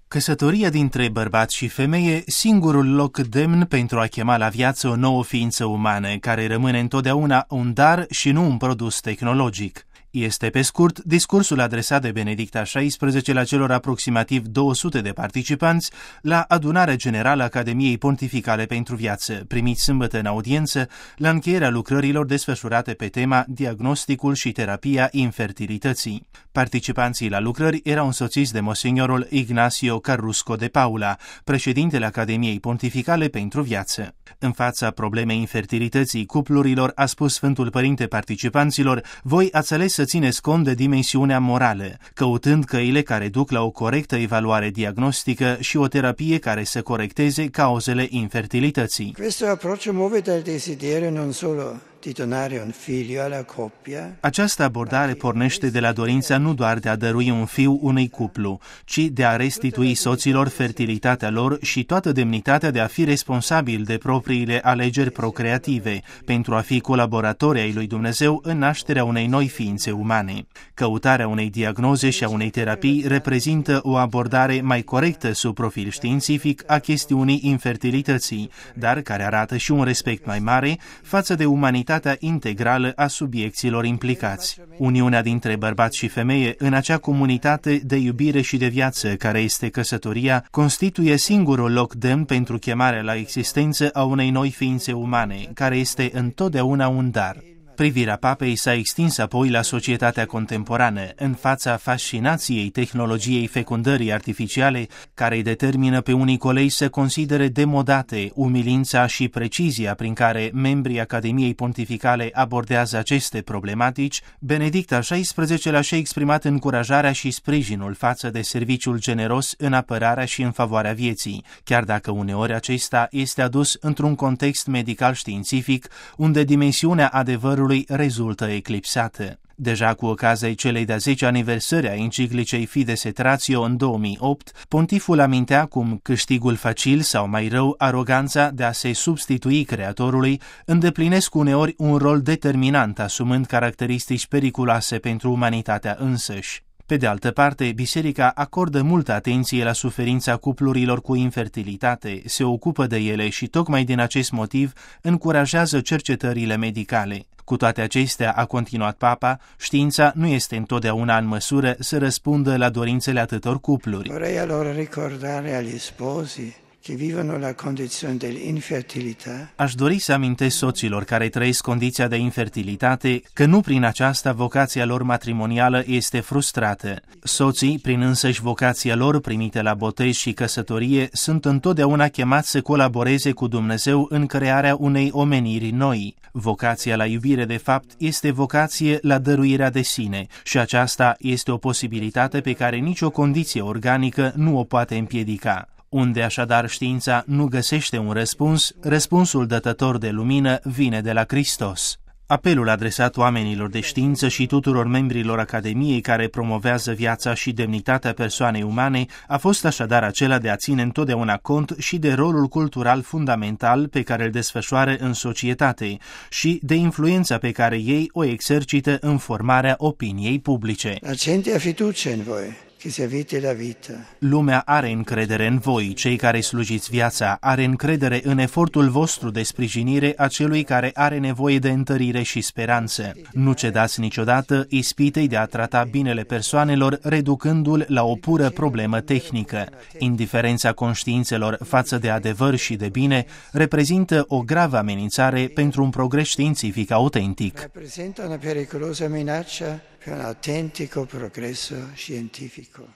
Căsătoria dintre bărbat și femeie, singurul loc demn pentru a chema la viață o nouă ființă umană, care rămâne întotdeauna un dar și nu un produs tehnologic. Este, pe scurt, discursul adresat de Benedict al XVI-lea celor aproximativ 200 de participanți la adunarea generală a Academiei Pontificale pentru Viață, primiți sâmbătă în audiență la încheierea lucrărilor desfășurate pe tema Diagnosticul și terapia infertilității. Participanții la lucrări erau însoțiți de monsignorul Ignacio Carrusco de Paula, președintele Academiei Pontificale pentru Viață. În fața problemei infertilității cuplurilor, a spus Sfântul Părinte participanților: voi ați ales să țineți cont de dimensiunea morală, căutând căile care duc la o corectă evaluare diagnostică și o terapie care să corecteze cauzele infertilității. Questo approccio muove dal desiderio non solo di donare un figlio alla coppia. Această abordare pornește de la dorința nu doar de a dărui un fiu unui cuplu, ci de a restitui soților fertilitatea lor și toată demnitatea de a fi responsabil de propriile alegeri procreative, pentru a fi colaboratori ai lui Dumnezeu în nașterea unei noi ființe umane. Căutarea unei diagnoze și a unei terapii reprezintă o abordare mai corectă sub profil științific a chestiunii infertilității, dar care arată și un respect mai mare față de umanitatea integrală a subiecților implicați. Uniunea dintre bărbat și femeie în acea comunitate de iubire și de viață care este căsătoria constituie singurul loc demn pentru chemarea la existență a unei noi ființe umane, care este întotdeauna un dar. Privirea papei s-a extins apoi la societatea contemporană, în fața fascinației tehnologiei fecundării artificiale, care îi determină pe unii colegi să considere demodate umilința și precizia prin care membrii Academiei Pontificale abordează aceste problematici. Benedict al XVI-lea și-a exprimat încurajarea și sprijinul față de serviciul generos în apărarea și în favoarea vieții, chiar dacă uneori acesta este adus într-un context medical-științific, unde dimensiunea adevărului rezultă eclipsată. Deja cu ocazia celei de-a 10-a aniversări a enciclicei Fides et Ratio în 2008, pontiful amintea cum câștigul facil sau mai rău aroganța de a se substitui Creatorului îndeplinesc uneori un rol determinant, asumând caracteristici periculoase pentru umanitatea însăși. Pe de altă parte, Biserica acordă multă atenție la suferința cuplurilor cu infertilitate, se ocupă de ele și tocmai din acest motiv încurajează cercetările medicale. Cu toate acestea, a continuat Papa, știința nu este întotdeauna în măsură să răspundă la dorințele atâtor cupluri. Vorrei allora ricordare agli sposi che vivono la condizione dell'infertilità. Aș dori să amintesc soților care trăiesc condiția de infertilitate că nu prin aceasta vocația lor matrimonială este frustrată. Soții, prin însăși vocația lor primită la botez și căsătorie, sunt întotdeauna chemați să colaboreze cu Dumnezeu în crearea unei omeniri noi. Vocația la iubire, de fapt, este vocație la dăruirea de sine și aceasta este o posibilitate pe care nicio condiție organică nu o poate împiedica. Unde așadar știința nu găsește un răspuns, răspunsul dătător de lumină vine de la Hristos. Apelul adresat oamenilor de știință și tuturor membrilor Academiei care promovează viața și demnitatea persoanei umane a fost așadar acela de a ține întotdeauna cont și de rolul cultural fundamental pe care îl desfășoară în societate și de influența pe care ei o exercită în formarea opiniei publice. La gente ha fiducia in voi, che servite la vita. Lumea are încredere în voi, cei care slujiți viața, are încredere în efortul vostru de sprijinire a celui care are nevoie de întărire și speranță. Nu cedați niciodată ispitei de a trata binele persoanelor, reducându-l la o pură problemă tehnică. Indiferența conștiințelor față de adevăr și de bine reprezintă o gravă amenințare pentru un progres științific autentic. Representa una pericolosa minaccia per un autentico progresso scientifico.